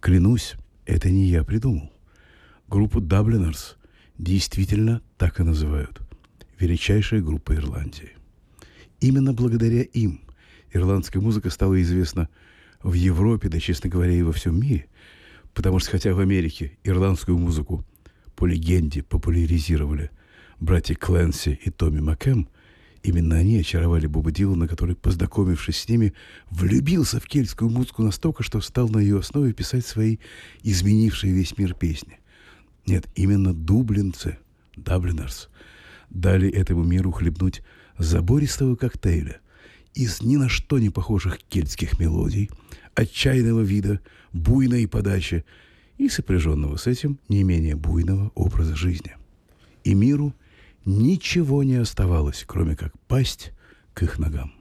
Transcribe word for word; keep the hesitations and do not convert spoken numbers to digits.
Клянусь, это не я придумал. Группу Dubliners действительно так и называют. Величайшая группа Ирландии. Именно благодаря им ирландская музыка стала известна в Европе, да, честно говоря, и во всем мире. Потому что, хотя в Америке ирландскую музыку по легенде популяризировали братья Кленси и Томми Макэм, именно они очаровали Боба Дилана, который, познакомившись с ними, влюбился в кельтскую музыку настолько, что стал на ее основе писать свои изменившие весь мир песни. Нет, именно дублинцы, Dubliners, дали этому миру хлебнуть забористого коктейля из ни на что не похожих кельтских мелодий, отчаянного вида, буйной подачи и сопряженного с этим не менее буйного образа жизни. И миру ничего не оставалось, кроме как пасть к их ногам.